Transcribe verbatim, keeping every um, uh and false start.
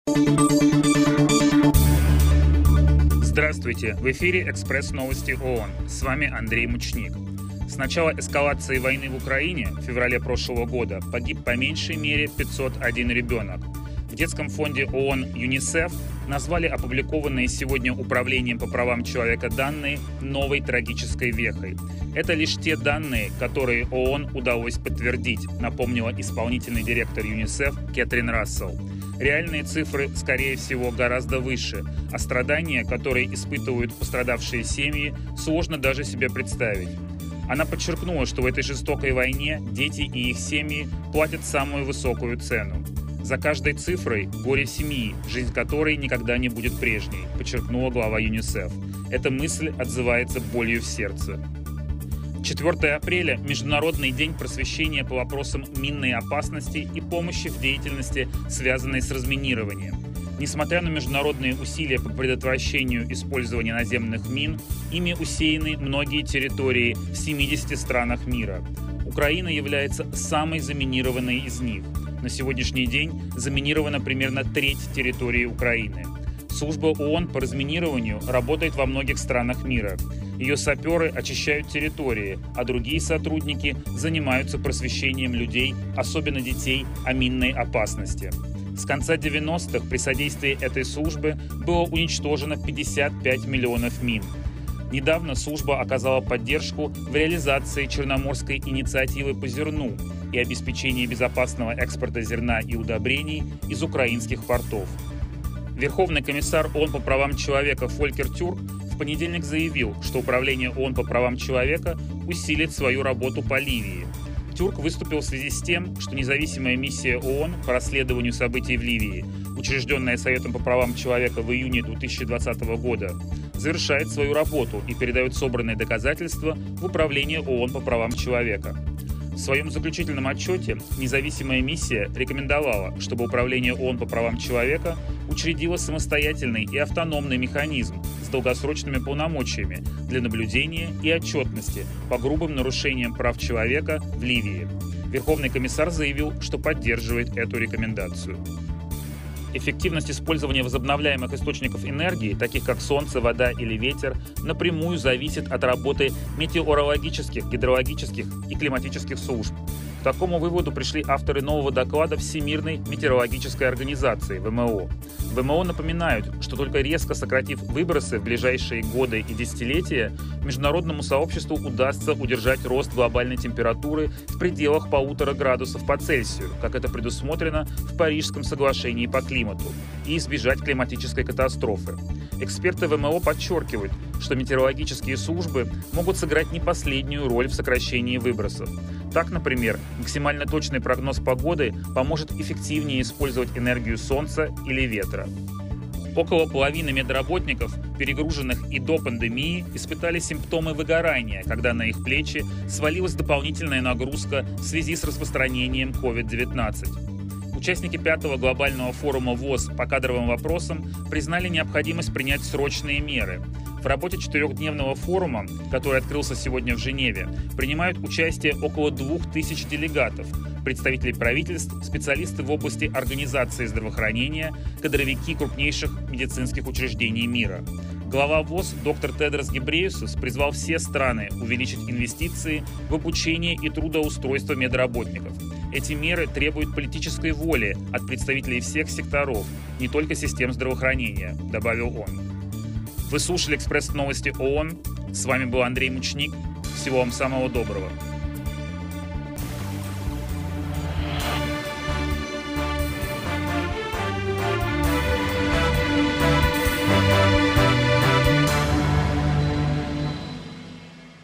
Здравствуйте! В эфире «Экспресс-новости ООН». С вами Андрей Мучник. С начала эскалации войны в Украине в феврале прошлого года погиб по меньшей мере пятьсот один ребенок. В детском фонде ООН ЮНИСЕФ назвали опубликованные сегодня Управлением по правам человека данные новой трагической вехой. Это лишь те данные, которые ООН удалось подтвердить, напомнила исполнительный директор ЮНИСЕФ Кэтрин Рассел. Реальные цифры, скорее всего, гораздо выше, а страдания, которые испытывают пострадавшие семьи, сложно даже себе представить. Она подчеркнула, что в этой жестокой войне дети и их семьи платят самую высокую цену. За каждой цифрой горе семьи, жизнь которой никогда не будет прежней, подчеркнула глава ЮНИСЕФ. Эта мысль отзывается болью в сердце. четвёртого апреля – Международный день просвещения по вопросам минной опасности и помощи в деятельности, связанной с разминированием. Несмотря на международные усилия по предотвращению использования наземных мин, ими усеяны многие территории в семидесяти странах мира. Украина является самой заминированной из них. На сегодняшний день заминирована примерно треть территории Украины. Служба ООН по разминированию работает во многих странах мира. Ее саперы очищают территории, а другие сотрудники занимаются просвещением людей, особенно детей, о минной опасности. С конца девяностых при содействии этой службы было уничтожено пятьдесят пять миллионов мин. Недавно служба оказала поддержку в реализации Черноморской инициативы по зерну и обеспечении безопасного экспорта зерна и удобрений из украинских портов. Верховный комиссар ООН по правам человека Фолькер Тюрк в понедельник заявил, что Управление ООН по правам человека усилит свою работу по Ливии. Тюрк выступил в связи с тем, что независимая миссия ООН по расследованию событий в Ливии, учрежденная Советом по правам человека в июне две тысячи двадцатого года, завершает свою работу и передает собранные доказательства в Управление ООН по правам человека. В своем заключительном отчете независимая миссия рекомендовала, чтобы Управление ООН по правам человека учредило самостоятельный и автономный механизм с долгосрочными полномочиями для наблюдения и отчетности по грубым нарушениям прав человека в Ливии. Верховный комиссар заявил, что поддерживает эту рекомендацию. Эффективность использования возобновляемых источников энергии, таких как солнце, вода или ветер, напрямую зависит от работы метеорологических, гидрологических и климатических служб. К такому выводу пришли авторы нового доклада Всемирной метеорологической организации вэ эм о. вэ эм о напоминают, что только резко сократив выбросы в ближайшие годы и десятилетия, международному сообществу удастся удержать рост глобальной температуры в пределах полутора градусов по Цельсию, как это предусмотрено в Парижском соглашении по климату, и избежать климатической катастрофы. Эксперты вэ эм о подчеркивают, что метеорологические службы могут сыграть не последнюю роль в сокращении выбросов. Так, например, максимально точный прогноз погоды поможет эффективнее использовать энергию солнца или ветра. Около половины медработников, перегруженных и до пандемии, испытали симптомы выгорания, когда на их плечи свалилась дополнительная нагрузка в связи с распространением ковид девятнадцать. Участники пятого глобального форума ВОЗ по кадровым вопросам признали необходимость принять срочные меры. В работе четырехдневного форума, который открылся сегодня в Женеве, принимают участие около двух тысяч делегатов, представители правительств, специалисты в области организации здравоохранения, кадровики крупнейших медицинских учреждений мира. Глава ВОЗ доктор Тедрос Гебрейесус призвал все страны увеличить инвестиции в обучение и трудоустройство медработников. Эти меры требуют политической воли от представителей всех секторов, не только систем здравоохранения, добавил он. Вы слушали «Экспресс-новости ООН». С вами был Андрей Мучник. Всего вам самого доброго.